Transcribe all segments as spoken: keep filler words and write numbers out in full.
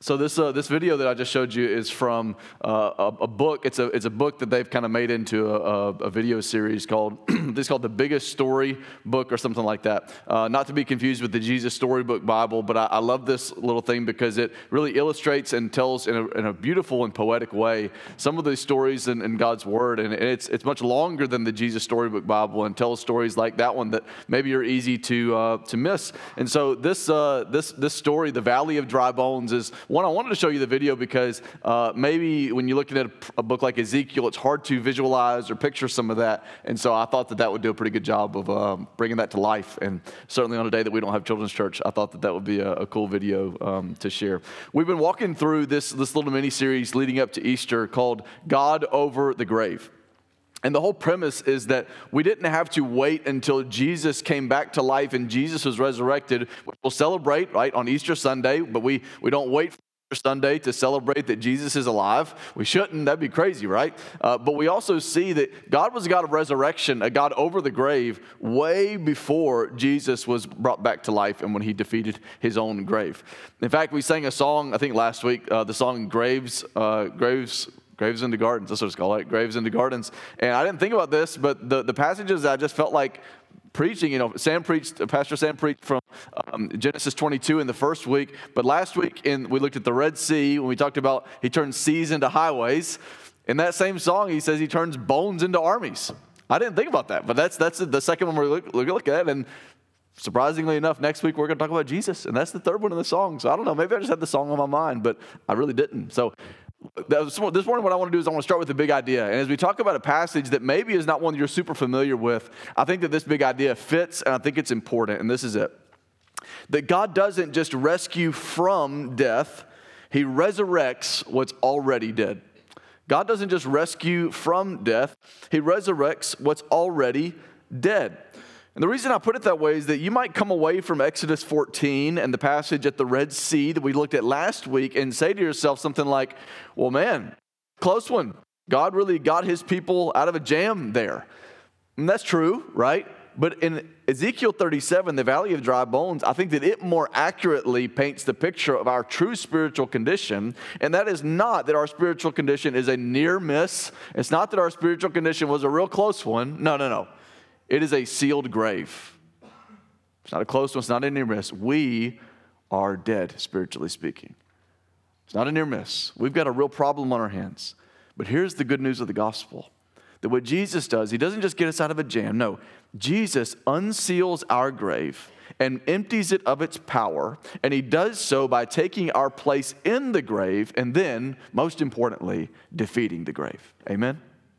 So this uh, this video that I just showed you is from uh, a, a book. It's a it's a book that they've kind of made into a, a, a video series called this is called The Biggest Story Book or something like that. Uh, not to be confused with the Jesus Storybook Bible, but I, I love this little thing because it really illustrates and tells in a, in a beautiful and poetic way some of these stories in, in God's Word, and it's it's much longer than the Jesus Storybook Bible and tells stories like that one that maybe are easy to uh, to miss. And so this uh, this this story, The Valley of Dry Bones, is one, I wanted to show you the video because uh, maybe when you're looking at a, a book like Ezekiel, it's hard to visualize or picture some of that. And so I thought that that would do a pretty good job of um, bringing that to life. And certainly on a day that we don't have children's church, I thought that that would be a, a cool video um, to share. We've been walking through this, this little mini-series leading up to Easter called God Over the Grave. And the whole premise is that we didn't have to wait until Jesus came back to life and Jesus was resurrected. We'll celebrate, right, on Easter Sunday, but we, we don't wait for Easter Sunday to celebrate that Jesus is alive. We shouldn't. That'd be crazy, right? Uh, but we also see that God was a God of resurrection, a God over the grave, way before Jesus was brought back to life and when he defeated his own grave. In fact, we sang a song, I think last week, uh, the song Graves, uh, Graves, Graves into Gardens, that's what it's called, right? Graves into Gardens. And I didn't think about this, but the, the passages that I just felt like preaching, you know, Sam preached, Pastor Sam preached from um, Genesis twenty-two in the first week, but last week in, we looked at the Red Sea when we talked about he turns seas into highways. In that same song, he says he turns bones into armies. I didn't think about that, but that's that's the second one we're look, look, look at, and surprisingly enough, next week we're going to talk about Jesus, and that's the third one in the song. So I don't know, maybe I just had the song on my mind, but I really didn't. So this morning what I want to do is I want to start with the big idea. And as we talk about a passage that maybe is not one that you're super familiar with, I think that this big idea fits, and I think it's important, and this is it. That God doesn't just rescue from death, he resurrects what's already dead. God doesn't just rescue from death, he resurrects what's already dead. And the reason I put it that way is that you might come away from Exodus fourteen and the passage at the Red Sea that we looked at last week and say to yourself something like, well, man, close one. God really got his people out of a jam there. And that's true, right? But in Ezekiel thirty-seven, the Valley of Dry Bones, I think that it more accurately paints the picture of our true spiritual condition. And that is not that our spiritual condition is a near miss. It's not that our spiritual condition was a real close one. No, no, no. It is a sealed grave. It's not a close one. It's not a near miss. We are dead, spiritually speaking. It's not a near miss. We've got a real problem on our hands. But here's the good news of the gospel. That what Jesus does, he doesn't just get us out of a jam. No, Jesus unseals our grave and empties it of its power. And he does so by taking our place in the grave and then, most importantly, defeating the grave. Amen?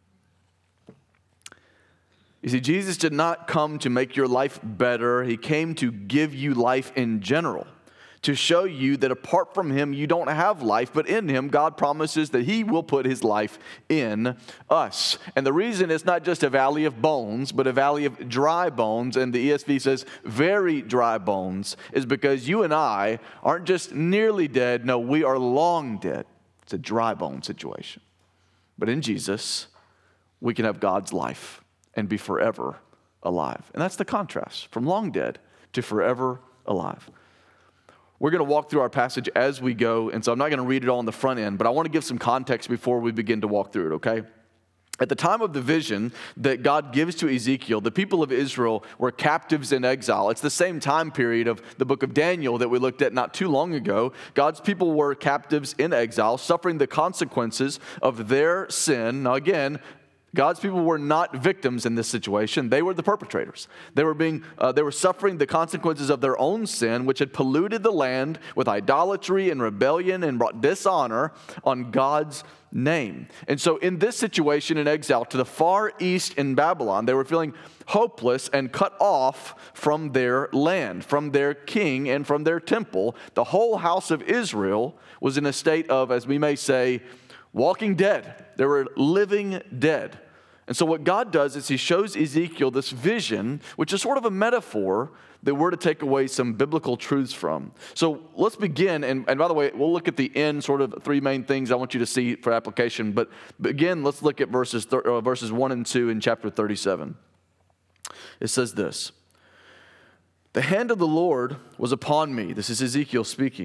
You see, Jesus did not come to make your life better. He came to give you life in general, to show you that apart from him, you don't have life, but in him, God promises that he will put his life in us. And the reason it's not just a valley of bones, but a valley of dry bones, and the E S V says very dry bones, is because you and I aren't just nearly dead. No, we are long dead. It's a dry bone situation. But in Jesus, we can have God's life and be forever alive. And that's the contrast from long dead to forever alive. We're going to walk through our passage as we go, and so I'm not going to read it all on the front end, but I want to give some context before we begin to walk through it, okay? At the time of the vision that God gives to Ezekiel, the people of Israel were captives in exile. It's the same time period of the book of Daniel that we looked at not too long ago. God's people were captives in exile, suffering the consequences of their sin. Now again, God's people were not victims in this situation. They were the perpetrators. They were being, uh, they were suffering the consequences of their own sin, which had polluted the land with idolatry and rebellion and brought dishonor on God's name. And so in this situation in exile to the far east in Babylon, they were feeling hopeless and cut off from their land, from their king and from their temple. The whole house of Israel was in a state of, as we may say, walking dead. They were living dead. And so what God does is he shows Ezekiel this vision, which is sort of a metaphor that we're to take away some biblical truths from. So let's begin. And, and by the way, we'll look at the end, sort of three main things I want you to see for application. But begin, let's look at verses, uh, verses one and two in chapter thirty-seven. It says this: "The hand of the Lord was upon me." This is Ezekiel speaking.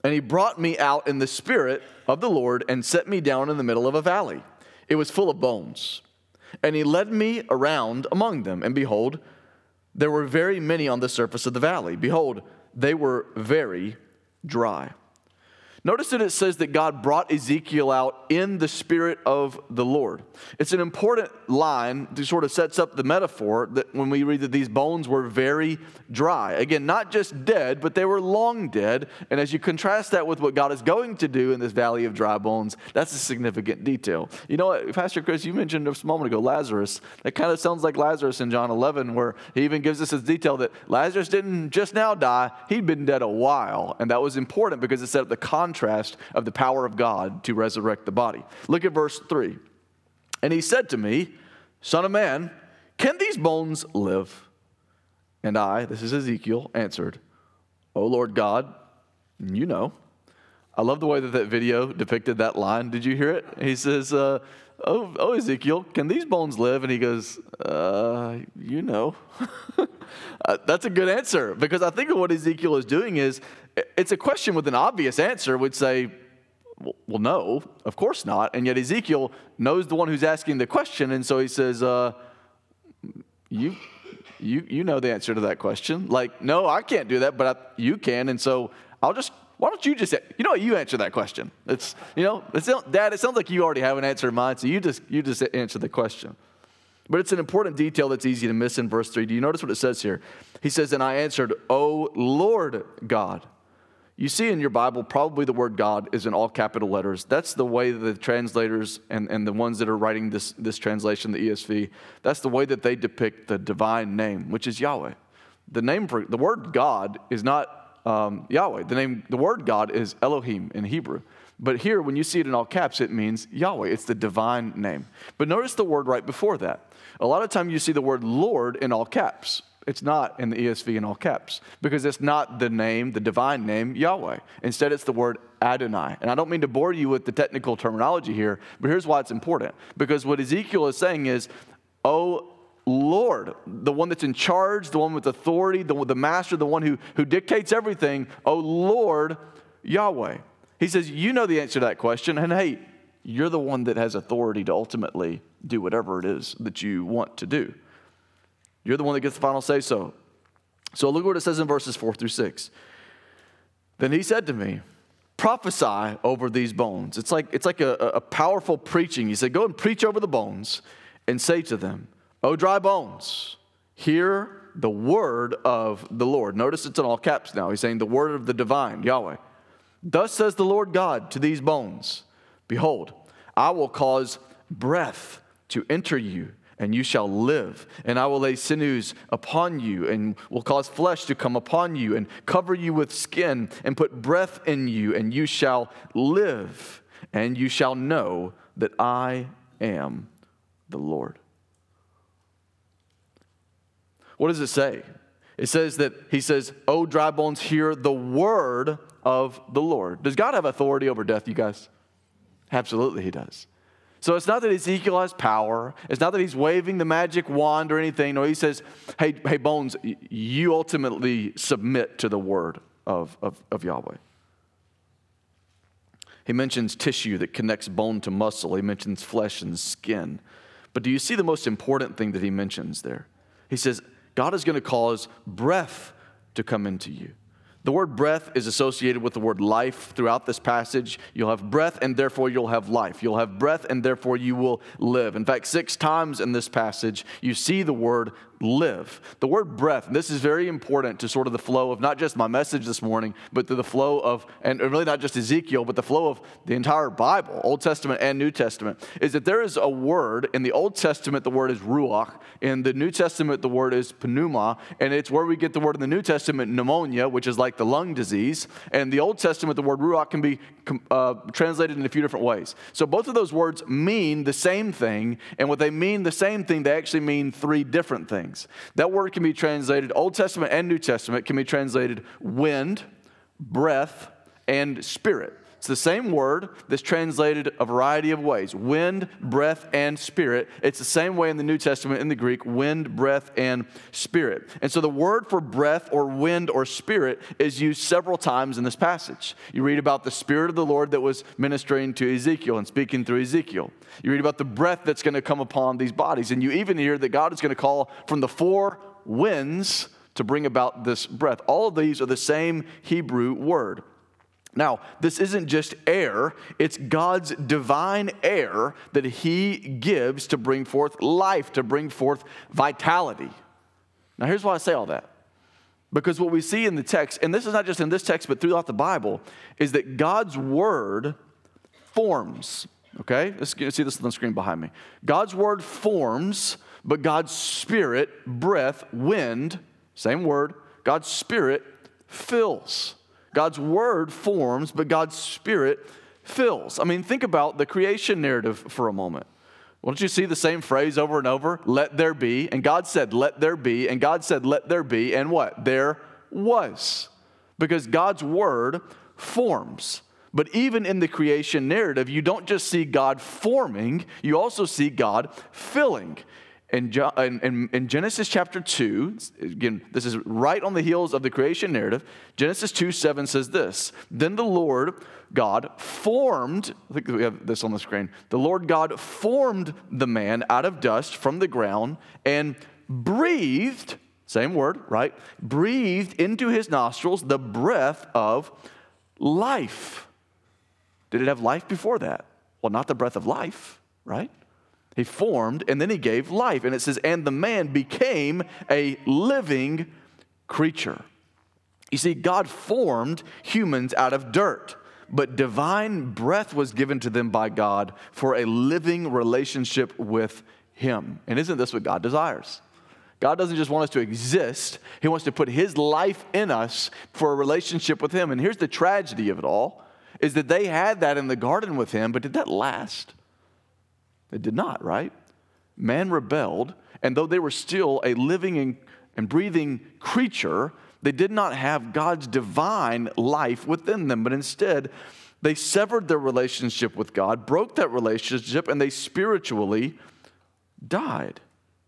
And he brought me out in the spirit of the Lord and set me down in the middle of a valley. It was full of bones. And he led me around among them. And behold, there were very many on the surface of the valley. Behold, they were very dry. Notice that it says that God brought Ezekiel out in the spirit of the Lord. It's an important line that sort of sets up the metaphor that when we read that these bones were very dry. Again, not just dead, but they were long dead. And as you contrast that with what God is going to do in this valley of dry bones, that's a significant detail. You know what, Pastor Chris, you mentioned a moment ago Lazarus. That kind of sounds like Lazarus in John eleven, where he even gives us this detail that Lazarus didn't just now die, he'd been dead a while. And that was important because it set up the contrast of the power of God to resurrect the body. Look at verse three. And he said to me, Son of man, can these bones live? And I, this is Ezekiel, answered, O Lord God, you know. I love the way that that video depicted that line. Did you hear it? He says, uh, oh, oh, Ezekiel, can these bones live? And he goes, uh, you know. uh, that's a good answer, because I think what Ezekiel is doing is, it's a question with an obvious answer would say, well, no, of course not. And yet Ezekiel knows the one who's asking the question, and so he says, uh, you, you, you know the answer to that question. Like, no, I can't do that, but I, you can, and so I'll just, why don't you just, you know what, you answer that question. It's, you know, it's, Dad, it sounds like you already have an answer in mind, so you just, you just answer the question. But it's an important detail that's easy to miss in verse three. Do you notice what it says here? He says, and I answered, O Lord God. You see in your Bible, probably the word God is in all capital letters. That's the way that the translators and, and the ones that are writing this, this translation, the E S V, that's the way that they depict the divine name, which is Yahweh. The name for the word God is not um, Yahweh. The name, the word God is Elohim in Hebrew. But here, when you see it in all caps, it means Yahweh. It's the divine name. But notice the word right before that. A lot of times you see the word Lord in all caps. It's not in the E S V in all caps because it's not the name, the divine name, Yahweh. Instead, it's the word Adonai. And I don't mean to bore you with the technical terminology here, but here's why it's important. Because what Ezekiel is saying is, oh, Lord, the one that's in charge, the one with authority, the, the master, the one who, who dictates everything, oh, Lord, Yahweh. He says, you know the answer to that question, and hey, you're the one that has authority to ultimately do whatever it is that you want to do. You're the one that gets the final say-so. So look what it says in verses four through six. Then he said to me, prophesy over these bones. It's like, it's like a, a powerful preaching. He said, go and preach over the bones and say to them, O dry bones, hear the word of the Lord. Notice it's in all caps now. He's saying the word of the divine, Yahweh. Thus says the Lord God to these bones, behold, I will cause breath to enter you, and you shall live. And I will lay sinews upon you, and will cause flesh to come upon you, and cover you with skin, and put breath in you, and you shall live. And you shall know that I am the Lord. What does it say? It says that he says, O dry bones, hear the word of the Lord. Does God have authority over death, you guys? Absolutely he does. So it's not that Ezekiel has power. It's not that he's waving the magic wand or anything. No, he says, hey, hey bones, you ultimately submit to the word of, of, of Yahweh. He mentions tissue that connects bone to muscle. He mentions flesh and skin. But do you see the most important thing that he mentions there? He says, God is going to cause breath to come into you. The word breath is associated with the word life throughout this passage. You'll have breath and therefore you'll have life. You'll have breath and therefore you will live. In fact, six times in this passage, you see the word live. The word breath, and this is very important to sort of the flow of not just my message this morning, but to the flow of, and really not just Ezekiel, but the flow of the entire Bible, Old Testament and New Testament, is that there is a word. In the Old Testament, the word is ruach. In the New Testament, the word is pneuma, and it's where we get the word in the New Testament, pneumonia, which is like the lung disease. And in the Old Testament, the word ruach can be uh, translated in a few different ways. So both of those words mean the same thing, and what they mean the same thing, they actually mean three different things. That word can be translated, Old Testament and New Testament, can be translated wind, breath, and spirit. It's the same word that's translated a variety of ways. Wind, breath, and spirit. It's the same way in the New Testament in the Greek, wind, breath, and spirit. And so the word for breath or wind or spirit is used several times in this passage. You read about the Spirit of the Lord that was ministering to Ezekiel and speaking through Ezekiel. You read about the breath that's going to come upon these bodies. And you even hear that God is going to call from the four winds to bring about this breath. All of these are the same Hebrew word. Now, this isn't just air, it's God's divine air that he gives to bring forth life, to bring forth vitality. Now, here's why I say all that. Because what we see in the text, and this is not just in this text, but throughout the Bible, is that God's word forms. Okay? Let's see this on the screen behind me. God's word forms, but God's spirit, breath, wind, same word, God's spirit fills. God's word forms, but God's spirit fills. I mean, think about the creation narrative for a moment. Won't you see the same phrase over and over? Let there be. And God said, let there be. And God said, let there be. And what? There was. Because God's word forms. But even in the creation narrative, you don't just see God forming, you also see God filling. In, in, in Genesis chapter two, again, this is right on the heels of the creation narrative. Genesis two seven says this, then the Lord God formed, I think we have this on the screen, the Lord God formed the man out of dust from the ground and breathed, same word, right? Breathed into his nostrils the breath of life. Did it have life before that? Well, not the breath of life, right? He formed, and then he gave life. And it says, and the man became a living creature. You see, God formed humans out of dirt, but divine breath was given to them by God for a living relationship with him. And isn't this what God desires? God doesn't just want us to exist. He wants to put his life in us for a relationship with him. And here's the tragedy of it all, is that they had that in the garden with him, but did that last? It did not, right? Man rebelled, and though they were still a living and, and breathing creature, they did not have God's divine life within them, but instead, they severed their relationship with God, broke that relationship, and they spiritually died.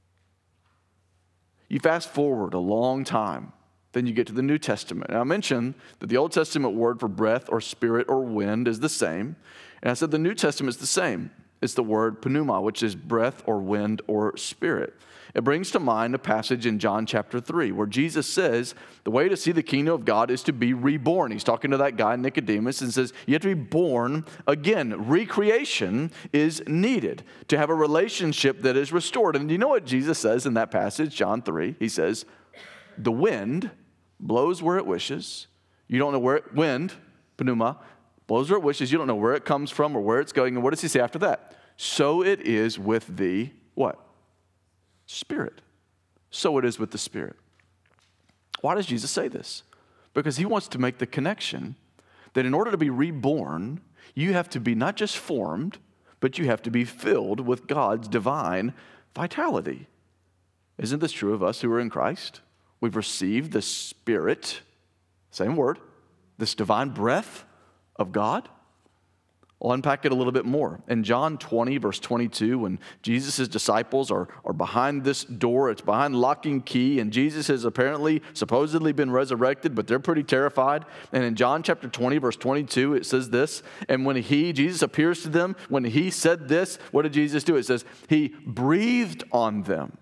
You fast forward a long time, then you get to the New Testament. And I mentioned that the Old Testament word for breath or spirit or wind is the same, and I said the New Testament is the same. It's the word pneuma, which is breath or wind or spirit. It brings to mind a passage in John chapter three where Jesus says the way to see the kingdom of God is to be reborn. He's talking to that guy Nicodemus and says you have to be born again. Recreation is needed to have a relationship that is restored. And you know what Jesus says in that passage, John three? He says, the wind blows where it wishes. You don't know where it, wind, pneuma, blows where it wishes. You don't know where it comes from or where it's going. And what does he say after that? So it is with the what? Spirit. So it is with the Spirit. Why does Jesus say this? Because he wants to make the connection that in order to be reborn, you have to be not just formed, but you have to be filled with God's divine vitality. Isn't this true of us who are in Christ? We've received the Spirit, same word, this divine breath of God. I'll unpack it a little bit more. In John twenty, verse twenty-two, when Jesus' disciples are, are behind this door, it's behind lock and key, and Jesus has apparently, supposedly been resurrected, but they're pretty terrified. And in John chapter twenty, verse twenty-two, it says this, and when he, Jesus appears to them, when he said this, what did Jesus do? It says, he breathed on them.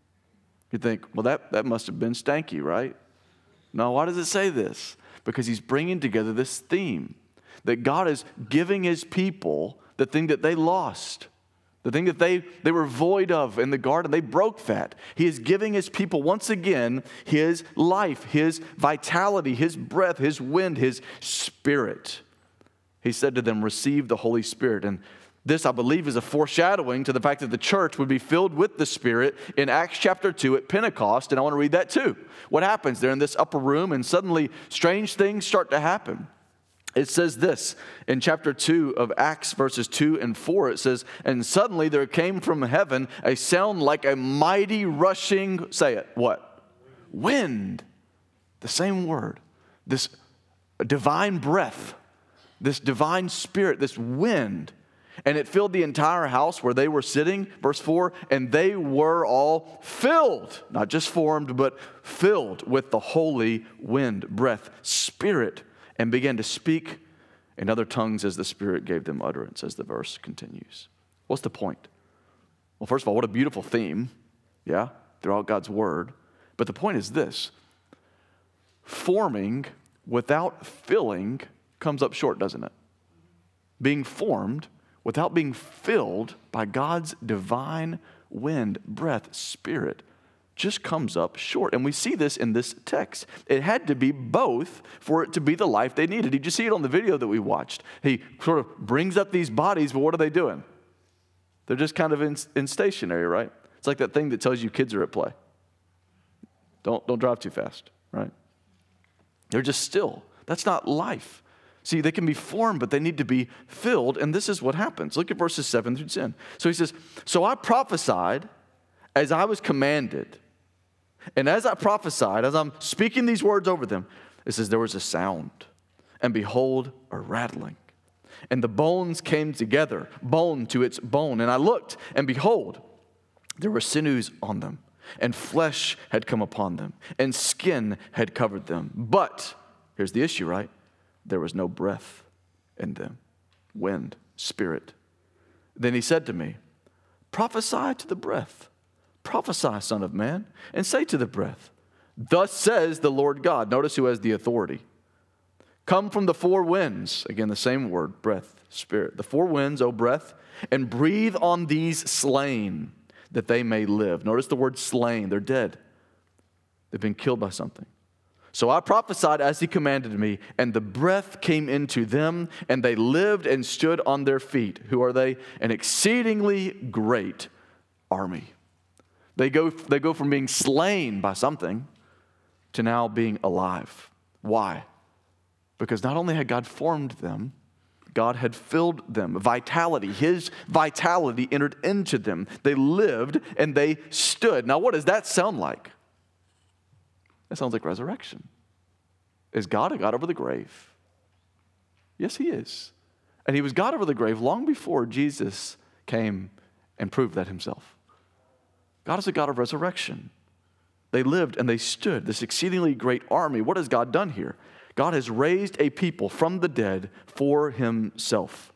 You think, well, that, that must have been stanky, right? No, why does it say this? Because he's bringing together this theme that God is giving his people the thing that they lost, the thing that they, they were void of in the garden. They broke that. He is giving his people once again his life, his vitality, his breath, his wind, his spirit. He said to them, receive the Holy Spirit. And this, I believe, is a foreshadowing to the fact that the church would be filled with the Spirit in Acts chapter two at Pentecost. And I want to read that too. What happens? They're in this upper room and suddenly strange things start to happen. It says this in chapter two of Acts, verses two and four. It says, and suddenly there came from heaven a sound like a mighty rushing, say it, what? Wind. The same word. This divine breath this divine spirit, this wind, and it filled the entire house where they were sitting, verse four, and they were all filled, not just formed, but filled with the holy wind, breath, spirit, and began to speak in other tongues as the Spirit gave them utterance, as the verse continues. What's the point? Well, first of all, what a beautiful theme, yeah, throughout God's word. But the point is this: forming without filling comes up short, doesn't it? Being formed without being filled by God's divine wind, breath, spirit just comes up short. And we see this in this text. It had to be both for it to be the life they needed. Did you see it on the video that we watched? He sort of brings up these bodies, but what are they doing? They're just kind of in, in stationary, right? It's like that thing that tells you kids are at play. Don't, don't drive too fast, right? They're just still. That's not life. See, they can be formed, but they need to be filled, and this is what happens. Look at verses seven through ten. So he says, so I prophesied as I was commanded, and as I prophesied, as I'm speaking these words over them, it says there was a sound, and behold, a rattling. And the bones came together, bone to its bone. And I looked, and behold, there were sinews on them, and flesh had come upon them, and skin had covered them. But, here's the issue, right? There was no breath in them, wind, spirit. Then he said to me, prophesy to the breath. Prophesy, son of man, and say to the breath, thus says the Lord God. Notice who has the authority. Come from the four winds. Again, the same word, breath, spirit. The four winds, O breath, and breathe on these slain that they may live. Notice the word slain. They're dead. They've been killed by something. So I prophesied as he commanded me, and the breath came into them, and they lived and stood on their feet. Who are they? An exceedingly great army. They go, they go from being slain by something to now being alive. Why? Because not only had God formed them, God had filled them. Vitality, his vitality entered into them. They lived and they stood. Now, what does that sound like? That sounds like resurrection. Is God a God over the grave? Yes, he is. And he was God over the grave long before Jesus came and proved that himself. God is a God of resurrection. They lived and they stood, this exceedingly great army. What has God done here? God has raised a people from the dead for himself.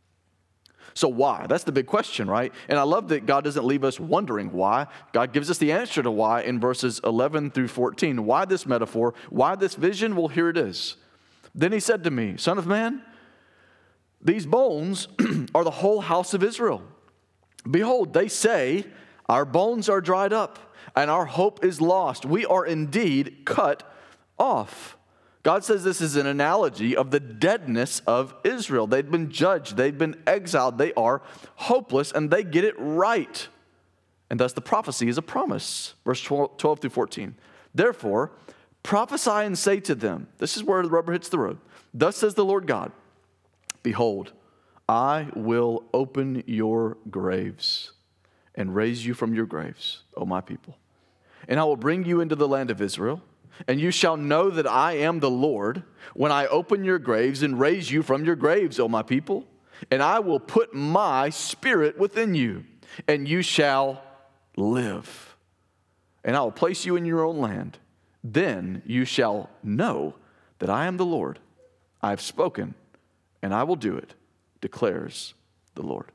So why? That's the big question, right? And I love that God doesn't leave us wondering why. God gives us the answer to why in verses eleven through fourteen. Why this metaphor? Why this vision? Well, here it is. Then he said to me, Son of man, these bones are the whole house of Israel. Behold, they say, our bones are dried up, and our hope is lost. We are indeed cut off. God says this is an analogy of the deadness of Israel. They'd been judged. They'd been exiled. They are hopeless, and they get it right. And thus the prophecy is a promise. Verse twelve through fourteen. Therefore, prophesy and say to them, this is where the rubber hits the road. Thus says the Lord God, behold, I will open your graves and raise you from your graves, O my people. And I will bring you into the land of Israel. And you shall know that I am the Lord when I open your graves and raise you from your graves, O my people. And I will put my spirit within you, and you shall live. And I will place you in your own land. Then you shall know that I am the Lord. I have spoken, and I will do it, declares the Lord.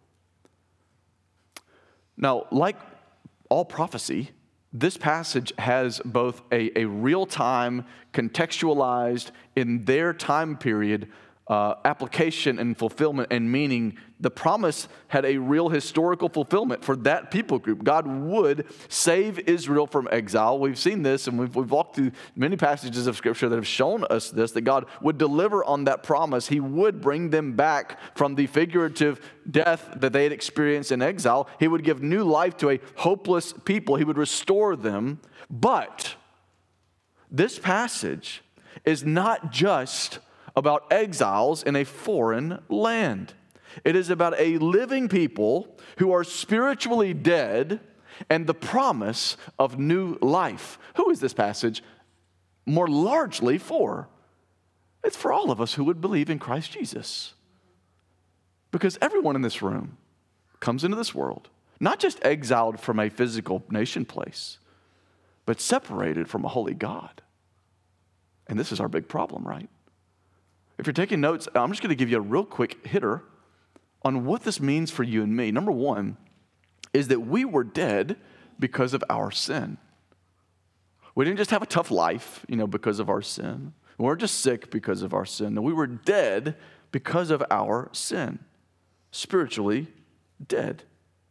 Now, like all prophecy, this passage has both a, a real-time, contextualized, in their time period, uh, application and fulfillment and meaning. The promise had a real historical fulfillment for that people group. God would save Israel from exile. We've seen this, and we've, we've walked through many passages of Scripture that have shown us this, that God would deliver on that promise. He would bring them back from the figurative death that they had experienced in exile. He would give new life to a hopeless people. He would restore them. But this passage is not just about exiles in a foreign land. It is about a living people who are spiritually dead and the promise of new life. Who is this passage more largely for? It's for all of us who would believe in Christ Jesus. Because everyone in this room comes into this world, not just exiled from a physical nation place, but separated from a holy God. And this is our big problem, right? If you're taking notes, I'm just going to give you a real quick hitter on what this means for you and me. Number one is that we were dead because of our sin. We didn't just have a tough life, you know, because of our sin. We weren't just sick because of our sin. No, we were dead because of our sin. Spiritually dead.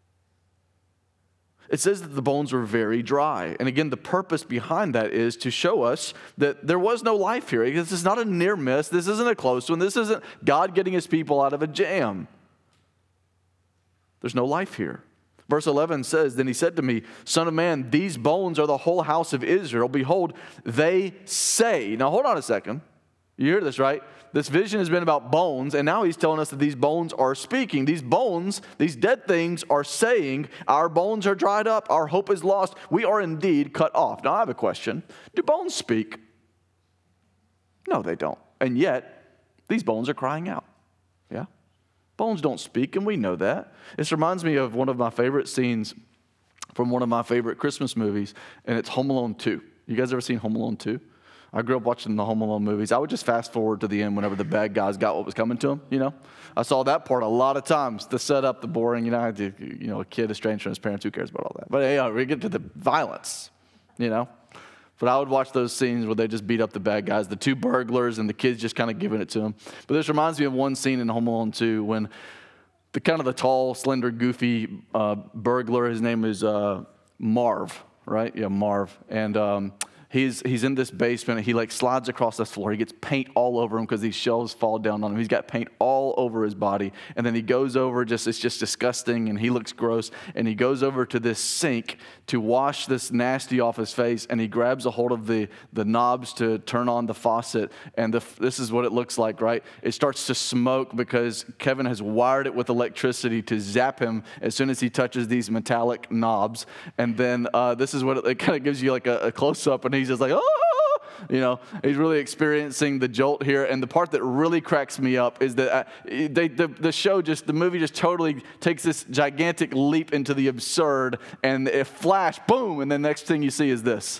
It says that the bones were very dry. And again, the purpose behind that is to show us that there was no life here. This is not a near miss. This isn't a close one. This isn't God getting his people out of a jam. There's no life here. Verse eleven says, then he said to me, Son of man, these bones are the whole house of Israel. Behold, they say. Now hold on a second. You hear this, right? This vision has been about bones, and now he's telling us that these bones are speaking. These bones, these dead things are saying, our bones are dried up, our hope is lost, we are indeed cut off. Now I have a question. Do bones speak? No, they don't. And yet, these bones are crying out. Yeah? Bones don't speak, and we know that. This reminds me of one of my favorite scenes from one of my favorite Christmas movies, and it's Home Alone two. You guys ever seen Home Alone two? I grew up watching the Home Alone movies. I would just fast forward to the end whenever the bad guys got what was coming to them, you know. I saw that part a lot of times, the setup, the boring, you know, you know, a kid estranged from his parents, who cares about all that? But yeah, we get to the violence, you know. But I would watch those scenes where they just beat up the bad guys, the two burglars and the kids just kind of giving it to them. But this reminds me of one scene in Home Alone two when the kind of the tall, slender, goofy uh, burglar, his name is uh, Marv, right? Yeah, Marv. And um, he's he's in this basement, and he like slides across this floor. He gets paint all over him because these shelves fall down on him. He's got paint all over his body. And then he goes over, just it's just disgusting, and he looks gross. And he goes over to this sink to wash this nasty off his face, and he grabs a hold of the, the knobs to turn on the faucet. And the, this is what it looks like, right? It starts to smoke because Kevin has wired it with electricity to zap him as soon as he touches these metallic knobs. And then uh, this is what it, it kind of gives you like a, a close-up, and he's just like, oh, you know, he's really experiencing the jolt here. And the part that really cracks me up is that uh, they, the, the show just, the movie just totally takes this gigantic leap into the absurd, and it flash, boom, and the next thing you see is this.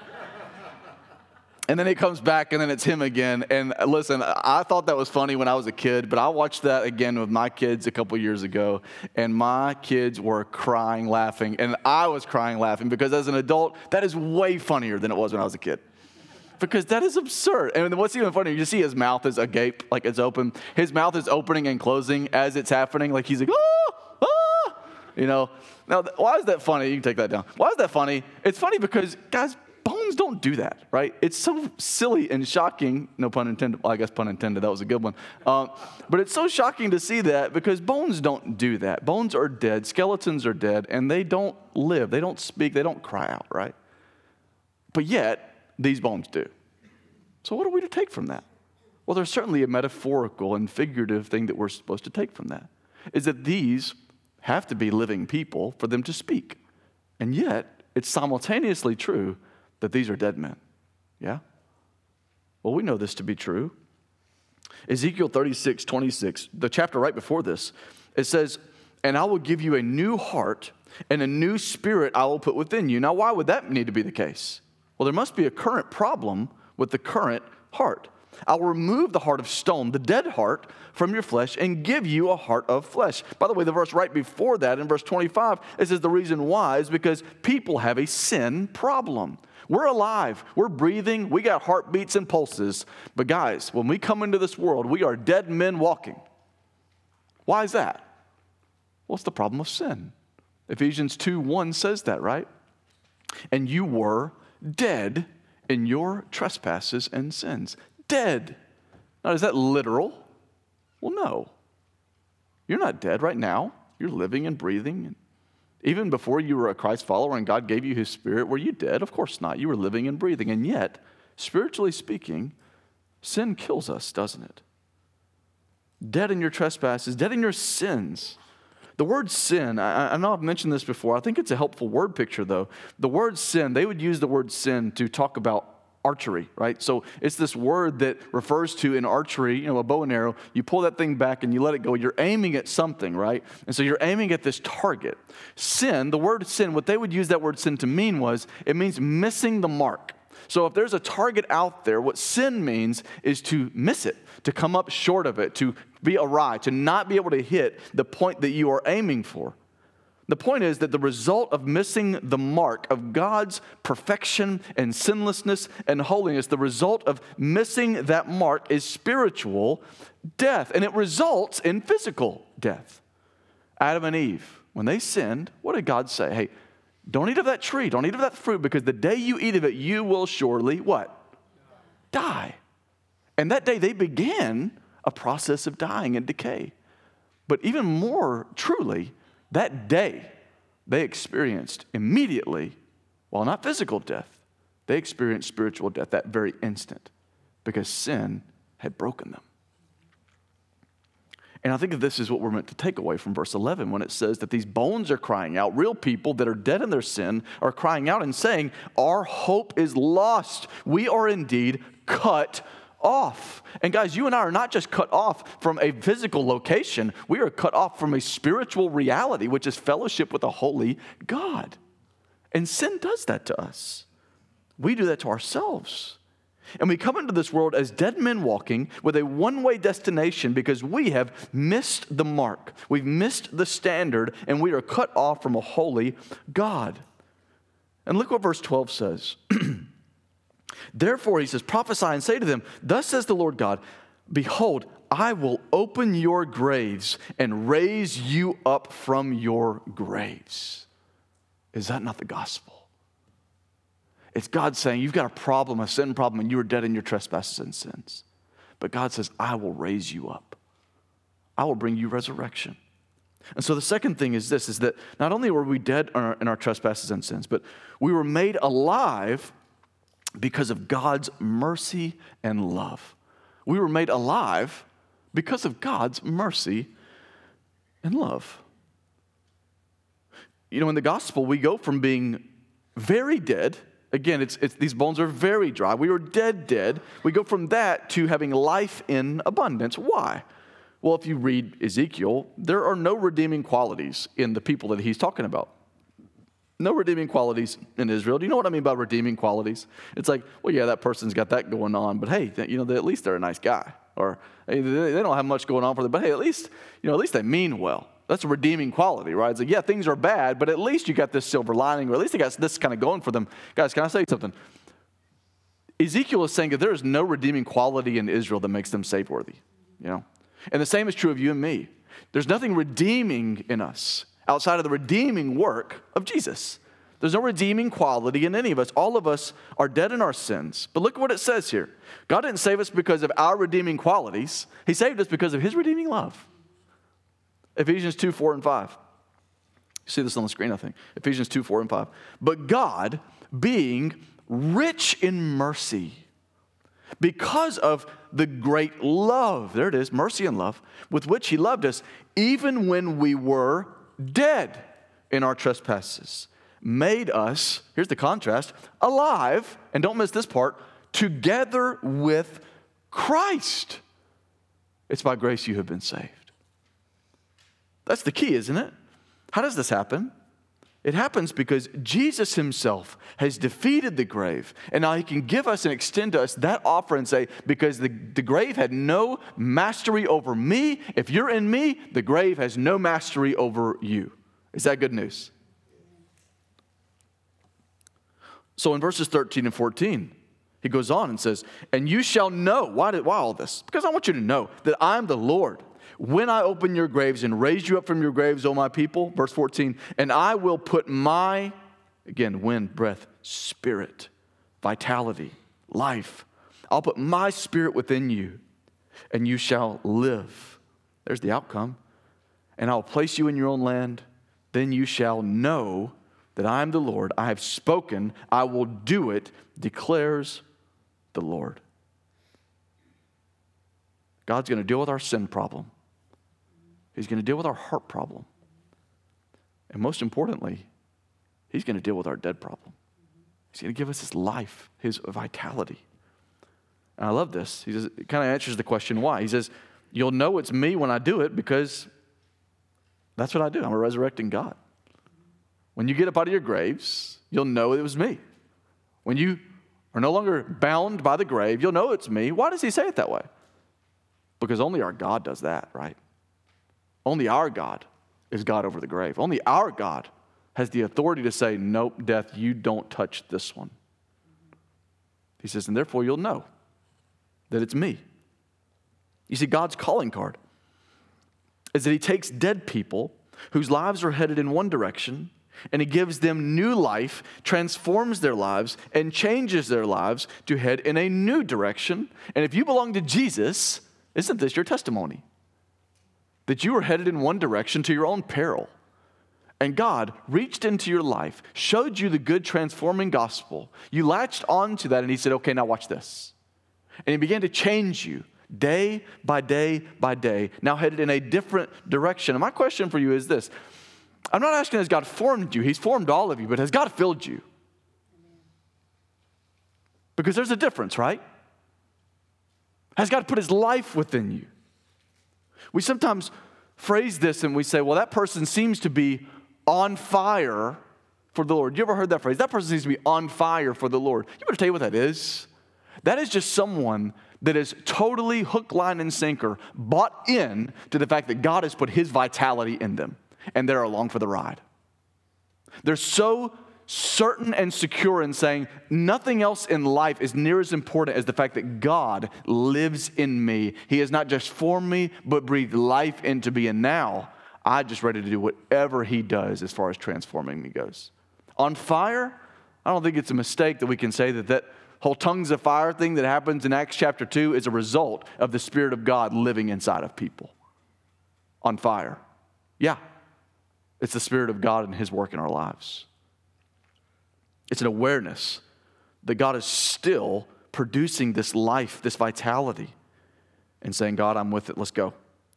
And then it comes back, and then it's him again. And listen, I thought that was funny when I was a kid, but I watched that again with my kids a couple years ago, and my kids were crying, laughing, and I was crying, laughing, because as an adult, that is way funnier than it was when I was a kid. Because that is absurd. And what's even funnier, you see his mouth is agape, like it's open. His mouth is opening and closing as it's happening. Like he's like, oh, oh. You know. Now, why is that funny? You can take that down. Why is that funny? It's funny because, guys, bones don't do that, right? It's so silly and shocking. No pun intended. Well, I guess pun intended. That was a good one. Um, but it's so shocking to see that because bones don't do that. Bones are dead. Skeletons are dead. And they don't live. They don't speak. They don't cry out, right? But yet, these bones do. So what are we to take from that? Well, there's certainly a metaphorical and figurative thing that we're supposed to take from that, is that these have to be living people for them to speak. And yet, it's simultaneously true that these are dead men. Yeah? Well, we know this to be true. Ezekiel thirty-six twenty-six, the chapter right before this, it says, and I will give you a new heart and a new spirit I will put within you. Now, why would that need to be the case? Well, there must be a current problem with the current heart. I'll remove the heart of stone, the dead heart, from your flesh and give you a heart of flesh. By the way, the verse right before that, in verse twenty-five, it says the reason why is because people have a sin problem. We're alive. We're breathing. We got heartbeats and pulses. But guys, when we come into this world, we are dead men walking. Why is that? Well, it's the problem of sin. Ephesians two one says that, right? And you were dead in your trespasses and sins. Dead. Now, is that literal? Well, no. You're not dead right now. You're living and breathing. Even before you were a Christ follower and God gave you his spirit, were you dead? Of course not. You were living and breathing. And yet, spiritually speaking, sin kills us, doesn't it? Dead in your trespasses, dead in your sins. The word sin, I, I know I've mentioned this before. I think it's a helpful word picture, though. The word sin, they would use the word sin to talk about archery, right? So it's this word that refers to in archery, you know, a bow and arrow. You pull that thing back and you let it go. You're aiming at something, right? And so you're aiming at this target. Sin, the word sin, what they would use that word sin to mean was, it means missing the mark. So if there's a target out there, what sin means is to miss it, to come up short of it, to be awry, to not be able to hit the point that you are aiming for. The point is that the result of missing the mark of God's perfection and sinlessness and holiness, the result of missing that mark is spiritual death, and it results in physical death. Adam and Eve, when they sinned, what did God say? Hey, don't eat of that tree, don't eat of that fruit, because the day you eat of it, you will surely what? Die. And that day they began a process of dying and decay. But even more truly, that day, they experienced immediately, while not physical death, they experienced spiritual death that very instant because sin had broken them. And I think that this is what we're meant to take away from verse eleven when it says that these bones are crying out. Real people that are dead in their sin are crying out and saying, our hope is lost. We are indeed cut off. And guys, you and I are not just cut off from a physical location. We are cut off from a spiritual reality, which is fellowship with a holy God. And sin does that to us. We do that to ourselves. And we come into this world as dead men walking with a one-way destination because we have missed the mark. We've missed the standard, and we are cut off from a holy God. And look what verse twelve says. Therefore, he says, prophesy and say to them, thus says the Lord God, behold, I will open your graves and raise you up from your graves. Is that not the gospel? It's God saying, you've got a problem, a sin problem, and you are dead in your trespasses and sins. But God says, I will raise you up. I will bring you resurrection. And so the second thing is this, is that not only were we dead in our, in our trespasses and sins, but we were made alive because of God's mercy and love. We were made alive because of God's mercy and love. You know, in the gospel, we go from being very dead. Again, it's, it's these bones are very dry. We were dead, dead. We go from that to having life in abundance. Why? Well, if you read Ezekiel, there are no redeeming qualities in the people that he's talking about. No redeeming qualities in Israel. Do you know what I mean by redeeming qualities? It's like, well, yeah, that person's got that going on, but hey, you know, they, at least they're a nice guy. Or hey, they don't have much going on for them, but hey, at least, you know, at least they mean well. That's a redeeming quality, right? It's like, yeah, things are bad, but at least you got this silver lining, or at least they got this kind of going for them. Guys, can I say something? Ezekiel is saying that there is no redeeming quality in Israel that makes them save-worthy, you know? And the same is true of you and me. There's nothing redeeming in us outside of the redeeming work of Jesus. There's no redeeming quality in any of us. All of us are dead in our sins. But look at what it says here. God didn't save us because of our redeeming qualities. He saved us because of his redeeming love. Ephesians two, four, and five. You see this on the screen, I think. Ephesians two, four, and five. But God, being rich in mercy, because of the great love, there it is, mercy and love, with which he loved us, even when we were dead in our trespasses, made us, here's the contrast, alive, and don't miss this part, together with Christ. It's by grace you have been saved. That's the key, isn't it? How does this happen? It happens because Jesus himself has defeated the grave, and now he can give us and extend to us that offer and say, because the, the grave had no mastery over me, if you're in me, the grave has no mastery over you. Is that good news? So in verses thirteen and fourteen, he goes on and says, and you shall know. Why, did, why all this? Because I want you to know that I'm the Lord. When I open your graves and raise you up from your graves, O my people, verse fourteen, and I will put my, again, wind, breath, spirit, vitality, life. I'll put my spirit within you, and you shall live. There's the outcome. And I'll place you in your own land. Then you shall know that I am the Lord. I have spoken. I will do it, declares the Lord. God's going to deal with our sin problem. He's going to deal with our heart problem. And most importantly, he's going to deal with our dead problem. He's going to give us his life, his vitality. And I love this. He says, it kind of answers the question why. He says, you'll know it's me when I do it because that's what I do. I'm a resurrecting God. When you get up out of your graves, you'll know it was me. When you are no longer bound by the grave, you'll know it's me. Why does he say it that way? Because only our God does that, right? Only our God is God over the grave. Only our God has the authority to say, nope, death, you don't touch this one. He says, and therefore you'll know that it's me. You see, God's calling card is that he takes dead people whose lives are headed in one direction, and he gives them new life, transforms their lives, and changes their lives to head in a new direction. And if you belong to Jesus, isn't this your testimony? That you are headed in one direction to your own peril. And God reached into your life, showed you the good transforming gospel. You latched onto that and he said, okay, now watch this. And he began to change you day by day by day, now headed in a different direction. And my question for you is this. I'm not asking has God formed you. He's formed all of you, but has God filled you? Because there's a difference, right? Has God put his life within you? We sometimes phrase this and we say, well, that person seems to be on fire for the Lord. You ever heard that phrase? That person seems to be on fire for the Lord. You better tell you what that is. That is just someone that is totally hook, line, and sinker, bought in to the fact that God has put his vitality in them, and they're along for the ride. They're so certain and secure in saying nothing else in life is near as important as the fact that God lives in me. He has not just formed me, but breathed life into me, and now I'm just ready to do whatever he does as far as transforming me goes. On fire, I don't think it's a mistake that we can say that that whole tongues of fire thing that happens in Acts chapter two is a result of the Spirit of God living inside of people. On fire. Yeah. It's the Spirit of God and his work in our lives. It's an awareness that God is still producing this life, this vitality, and saying, God, I'm with it, let's go.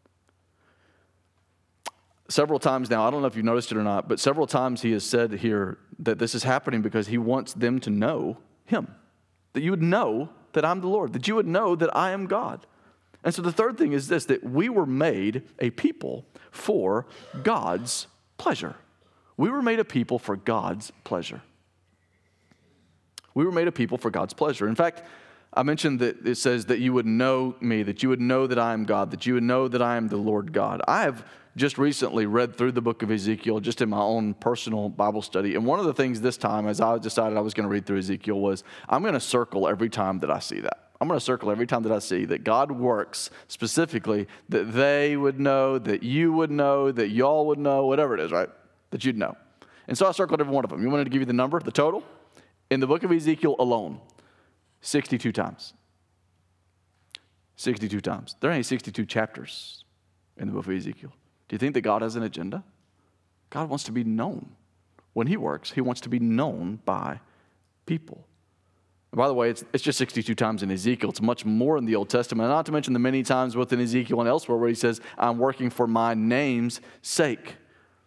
Several times now, I don't know if you've noticed it or not, but several times he has said here that this is happening because he wants them to know him. That you would know that I'm the Lord, that you would know that I am God. And so the third thing is this, that we were made a people for God's pleasure. We were made a people for God's pleasure. We were made a people for God's pleasure. In fact, I mentioned that it says that you would know me, that you would know that I am God, that you would know that I am the Lord God. I have just recently read through the book of Ezekiel just in my own personal Bible study. And one of the things this time, as I decided I was going to read through Ezekiel, was I'm going to circle every time that I see that. I'm going to circle every time that I see that God works specifically, that they would know, that you would know, that y'all would know, whatever it is, right? That you'd know. And so I circled every one of them. You wanted to give you the number, the total? In the book of Ezekiel alone, sixty-two times. sixty-two times. There ain't sixty-two chapters in the book of Ezekiel. Do you think that God has an agenda? God wants to be known. When he works, he wants to be known by people. And by the way, it's, it's just sixty-two times in Ezekiel. It's much more in the Old Testament, not to mention the many times within Ezekiel and elsewhere where he says, I'm working for my name's sake.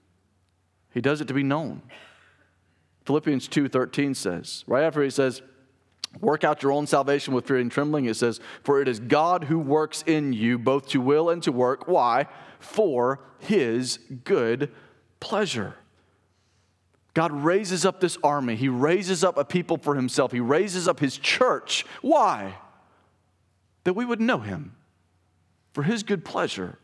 He does it to be known. Philippians two thirteen says, right after he says, work out your own salvation with fear and trembling, it says, for it is God who works in you both to will and to work. Why? For his good pleasure. God raises up this army. He raises up a people for himself. He raises up his church. Why? That we would know him. For his good pleasure.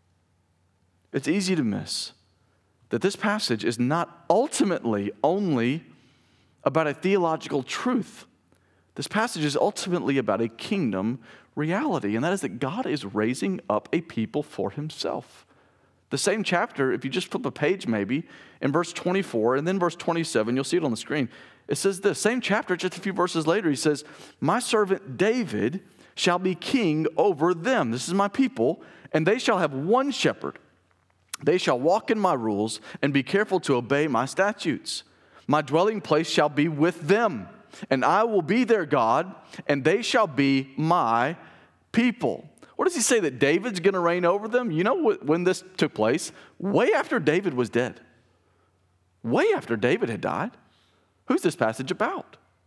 It's easy to miss that this passage is not ultimately only about a theological truth. This passage is ultimately about a kingdom reality, and that is that God is raising up a people for himself. The same chapter, if you just flip a page maybe, in verse twenty-four and then verse twenty-seven, you'll see it on the screen. It says this, same chapter, just a few verses later, he says, my servant David shall be king over them. This is my people, and they shall have one shepherd. They shall walk in my rules and be careful to obey my statutes. My dwelling place shall be with them, and I will be their God, and they shall be my people. What does he say that David's going to reign over them? You know when this took place? Way after David was dead. Way after David had died. Who's this passage about?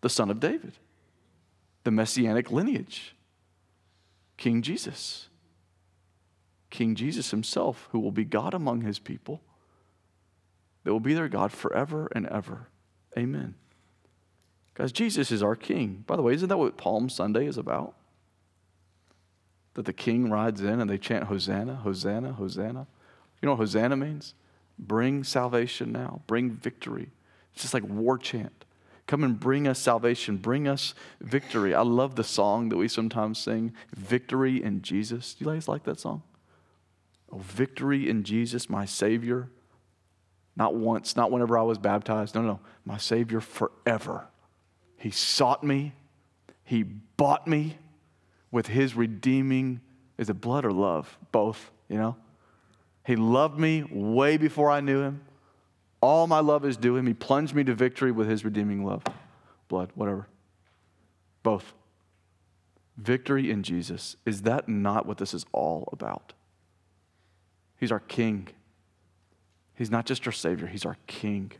the son of David, the messianic lineage, King Jesus. King Jesus himself, who will be God among his people, that will be their God forever and ever. Amen. Guys, Jesus is our King. By the way, isn't that what Palm Sunday is about? That the King rides in and they chant Hosanna, Hosanna, Hosanna. You know what Hosanna means? Bring salvation now. Bring victory. It's just like war chant. Come and bring us salvation. Bring us victory. I love the song that we sometimes sing, Victory in Jesus. Do you guys like that song? Oh, victory in Jesus, my Savior. Not once, not whenever I was baptized. No, no, my Savior forever. He sought me. He bought me with his redeeming, is it blood or love? Both, you know? He loved me way before I knew him. All my love is due him. He plunged me to victory with his redeeming love. Blood, whatever. Both. Victory in Jesus. Is that not what this is all about? He's our King. He's not just our Savior. He's our King.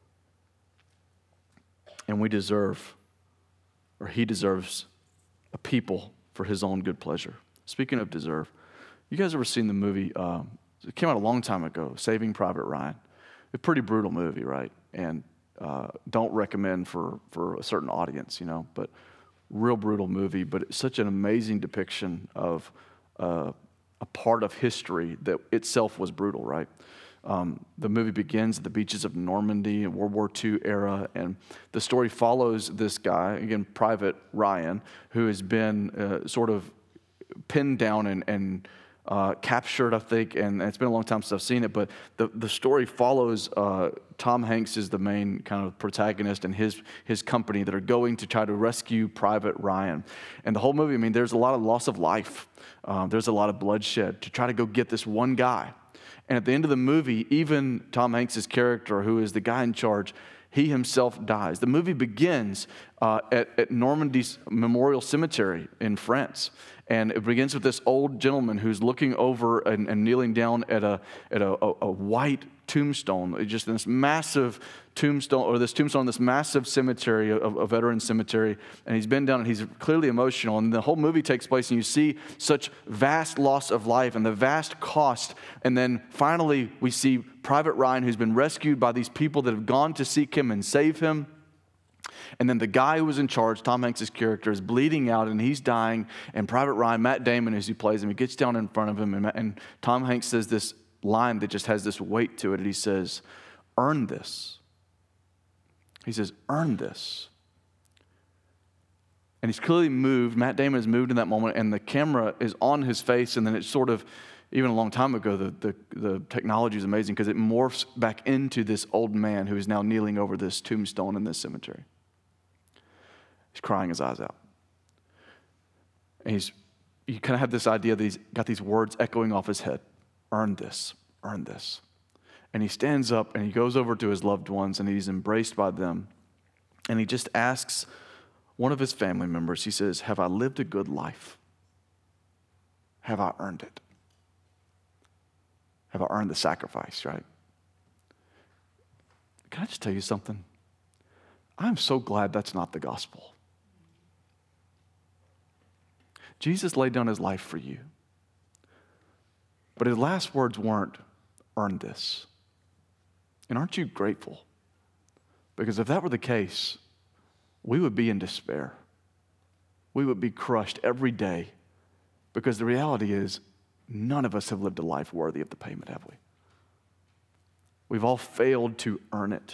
And we deserve, or he deserves, a people for his own good pleasure. Speaking of deserve, you guys ever seen the movie, um, it came out a long time ago, Saving Private Ryan. A pretty brutal movie, right? And uh, don't recommend for, for a certain audience, you know, but real brutal movie, but it's such an amazing depiction of uh, a part of history that itself was brutal, right? Um, the movie begins at the beaches of Normandy in World War Two era, and the story follows this guy, again, Private Ryan, who has been uh, sort of pinned down and, and uh, captured, I think, and it's been a long time since I've seen it, but the, the story follows uh, Tom Hanks is the main kind of protagonist and his, his company that are going to try to rescue Private Ryan. And the whole movie, I mean, there's a lot of loss of life. Um, there's a lot of bloodshed to try to go get this one guy. And at the end of the movie, even Tom Hanks' character, who is the guy in charge, he himself dies. The movie begins uh, at, at Normandy's Memorial Cemetery in France. And it begins with this old gentleman who's looking over and, and kneeling down at a at a, a, a white tombstone, just this massive tombstone, or this tombstone, this massive cemetery, a, a veteran cemetery. And he's been down and he's clearly emotional. And the whole movie takes place and you see such vast loss of life and the vast cost. And then finally we see Private Ryan, who's been rescued by these people that have gone to seek him and save him. And then the guy who was in charge, Tom Hanks' character, is bleeding out and he's dying. And Private Ryan, Matt Damon, as he plays him, he gets down in front of him. And, and Tom Hanks says this line that just has this weight to it. And he says, earn this. He says, earn this. And he's clearly moved. Matt Damon is moved in that moment. And the camera is on his face. And then it's sort of, even a long time ago, the, the, the technology is amazing because it morphs back into this old man who is now kneeling over this tombstone in this cemetery. He's crying his eyes out. And he's, you kind of have this idea that he's got these words echoing off his head. Earn this, earn this. And he stands up and he goes over to his loved ones and he's embraced by them. And he just asks one of his family members, he says, have I lived a good life? Have I earned it? Have I earned the sacrifice, right? Can I just tell you something? I'm so glad that's not the gospel. Jesus laid down his life for you. But his last words weren't, earn this. And aren't you grateful? Because if that were the case, we would be in despair. We would be crushed every day. Because the reality is, none of us have lived a life worthy of the payment, have we? We've all failed to earn it.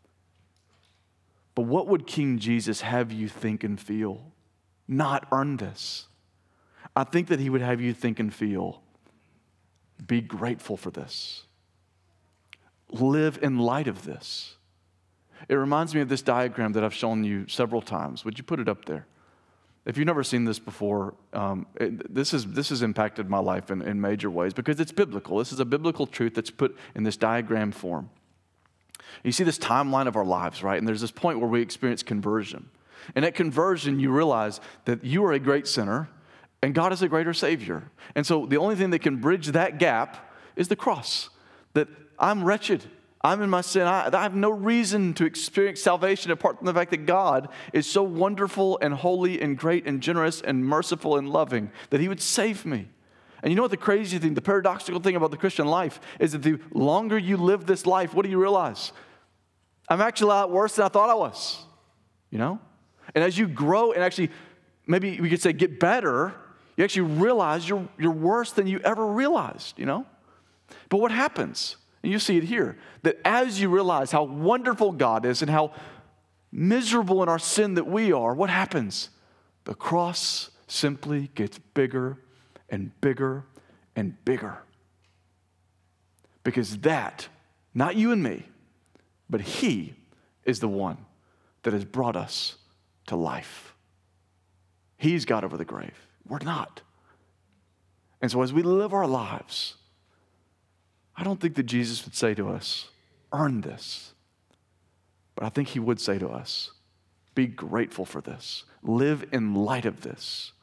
But what would King Jesus have you think and feel? Not earn this. I think that he would have you think and feel, be grateful for this. Live in light of this. It reminds me of this diagram that I've shown you several times. Would you put it up there? If you've never seen this before, um, it, this, is, this has impacted my life in, in major ways because it's biblical. This is a biblical truth that's put in this diagram form. You see this timeline of our lives, right? And there's this point where we experience conversion. And at conversion, you realize that you are a great sinner and God is a greater Savior. And so the only thing that can bridge that gap is the cross. That I'm wretched. I'm in my sin. I, I have no reason to experience salvation apart from the fact that God is so wonderful and holy and great and generous and merciful and loving that he would save me. And you know what the crazy thing, the paradoxical thing about the Christian life is that the longer you live this life, what do you realize? I'm actually a lot worse than I thought I was, you know? And as you grow and actually, maybe we could say get better, you actually realize you're, you're worse than you ever realized, you know? But what happens? And you see it here, that as you realize how wonderful God is and how miserable in our sin that we are, what happens? The cross simply gets bigger and bigger and bigger. Because that, not you and me, but he is the one that has brought us to life. He's got over the grave. We're not. And so as we live our lives, I don't think that Jesus would say to us, earn this. But I think he would say to us, be grateful for this. Live in light of this.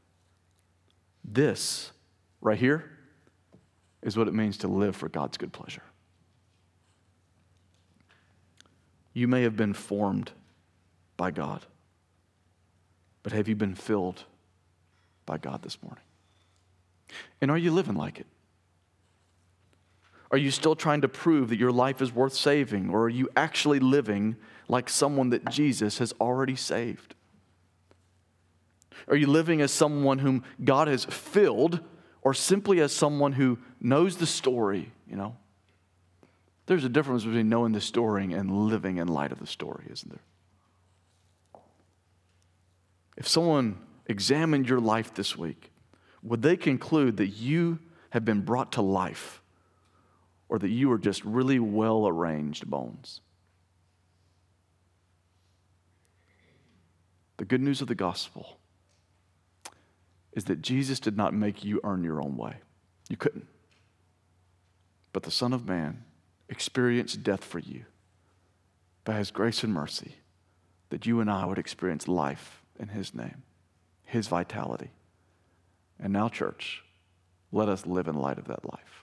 This, right here, is what it means to live for God's good pleasure. You may have been formed by God, but have you been filled by God this morning? And are you living like it? Are you still trying to prove that your life is worth saving, or are you actually living like someone that Jesus has already saved? Are you living as someone whom God has filled, or simply as someone who knows the story, you know? There's a difference between knowing the story and living in light of the story, isn't there? If someone examined your life this week, would they conclude that you have been brought to life, or that you are just really well-arranged bones? The good news of the gospel is that Jesus did not make you earn your own way. You couldn't. But the Son of Man experienced death for you by his grace and mercy, that you and I would experience life in his name, his vitality. And now, church, let us live in light of that life.